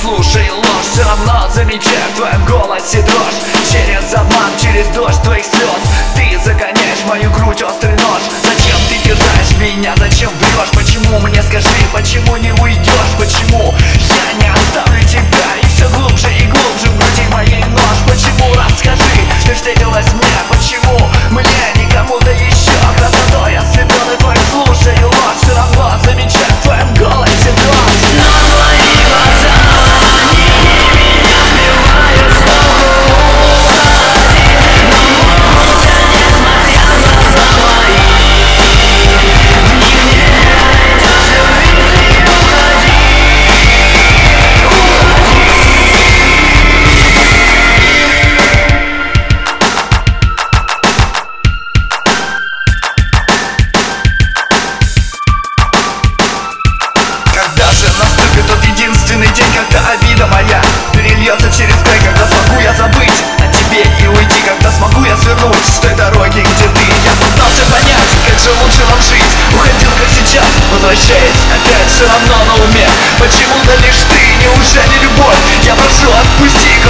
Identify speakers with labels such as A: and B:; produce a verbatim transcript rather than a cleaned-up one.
A: слушаю ложь, все равно замечаю в твоем голосе дрожь. Через обман, через дождь твоих слез ты загоняешь в мою грудь острый нож. Зачем ты терзаешь меня, зачем врешь? Почему мне скажи, почему не уйдешь? Почему я не оставлю тебя? И все глубже и глубже в груди моей нож. Почему, расскажи, ты встретилась мне? Почему мне, не кому-то еще? Красотой ослеплен и твой слушаю ложь, все равно замечаю в твоем голосе дрожь.
B: Но твои глаза, они меня сбивают с толку. Но могут я, несмотря на глаза мои. В них не найдешь любви, ты уходи.
A: Когда же наступит тот единственный день, когда обида моя перельется через край? Когда смогу я забыть о тебе и уйти? Когда смогу я свернуть с той дороги, где ты? Я пытался понять, как же лучше нам жить. Уходил, как сейчас, возвращаясь опять все равно на уме. Почему-то лишь ты, неужели любовь? Я прошу, отпусти.